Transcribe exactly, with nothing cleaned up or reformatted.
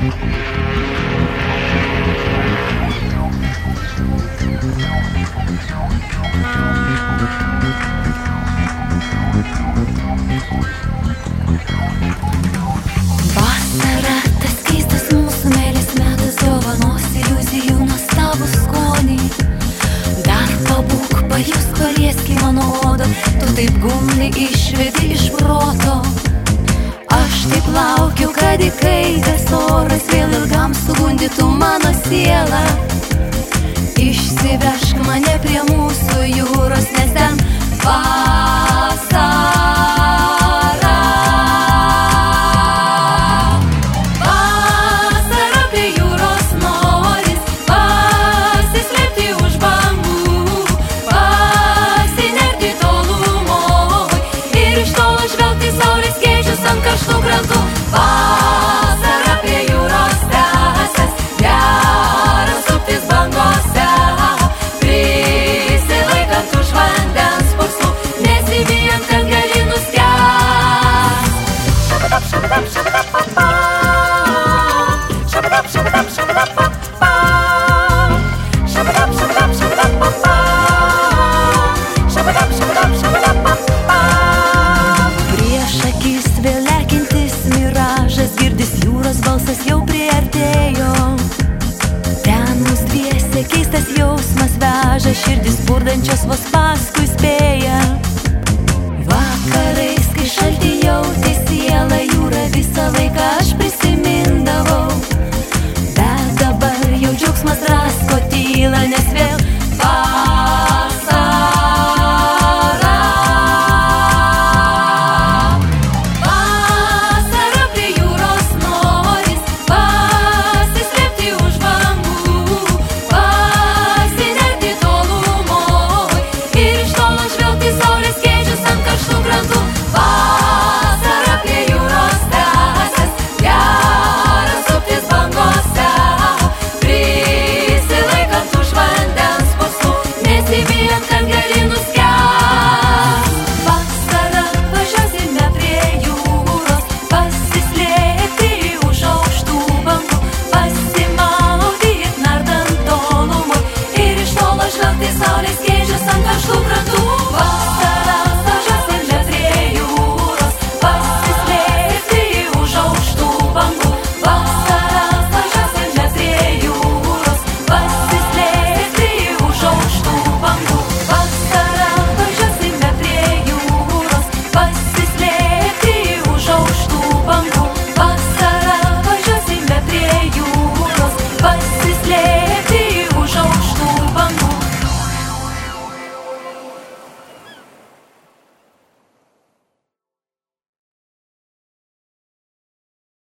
Vasara, tas keistas mūsų meilės metas, dovanos iliuzijų nuostabų skonį. Dar pabūk, pajusk, palieski mano odą, tu taip gumni išvedi iš proto. Aš taip laukiu, kad įkaitęs oras vėl ilgam sugundytų mano sielą. Išsivežk mane prie mūsų jūros, nes ten vasara. Vasara prie jūros noris pasislėpti už bangų, pasinerti tolumoj ir iš tolo žvelgti saulės skėčius ant karštų krantų. Vasara prie jūros tęsias, gera suptis bangose, prisilaikant už vandens purslų, nesibijant, kad gali nuskęst. Šabadap, šabadap, šabadap, papa. Šabadap, šabadap, šabadap, papa. Šabadap, šabadap, šabadap, papa. Šabadap, šabadap, šabadap, papa. Prieš akis vėl lekintis miražas, girdis jūros balsas jau priartėjo. Ten mus dviese keistas jausmas veža, širdis burdančios vos pagal